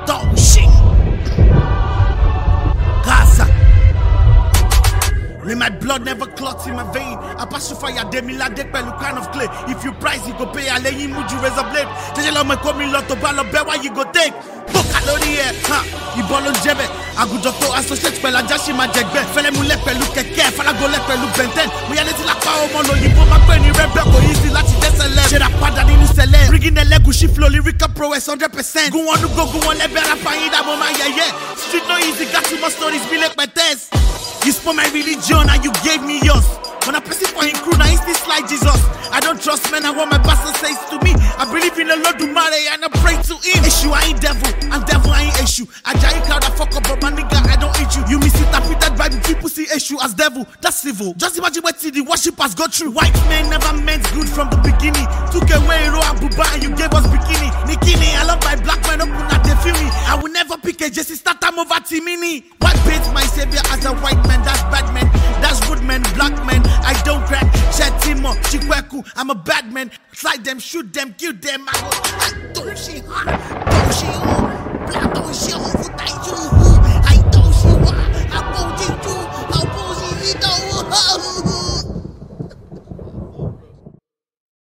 Dog shit. Gaza. May my blood never clots in my vein. I pass you fire, Demila Dekpelu kind of clay. If you price, you go pay. I lay you muju razor blade. Tell me come in lot of ball of bear, why you go take? Book a lorry here, huh? You ball on jebe. I go doctor associate pela jashi ma jegbe. Fele mu le pelu keke, fala go le pelu benten. We are letting la power mono. You put my penny rebel go easy lati desele. Shera pada ni sele. Bringing the leg she flow lyrical prowess 100%. Go on le better find that mama yeah. Street no easy, got too much stories, be like my test. You spoke my religion and you gave me yours. When I press it for him crew, now it's this like Jesus. I don't trust men, I want my pastor says to me. I believe in the Lord do marry and I pray to him. Issue, I ain't devil, and devil I ain't issue. I giant crowd, I fuck up, but my nigga, I don't eat you. You misinterpreted Bible, people see issue as devil. That's civil. Just imagine what the worshippers go through. White men never meant good from the beginning. Took away Ro and Buba and you gave us bikini. Nikini, I love my black man, open at the film me. I will never pick a Jesse Statham over Timini. White paints my savior as a white man, that's bad man. That's good man, black man. I don't crack, Chetimo, Chikweku, I'm a bad man. Slide them, shoot them, kill them. I go, don't she, black don't she,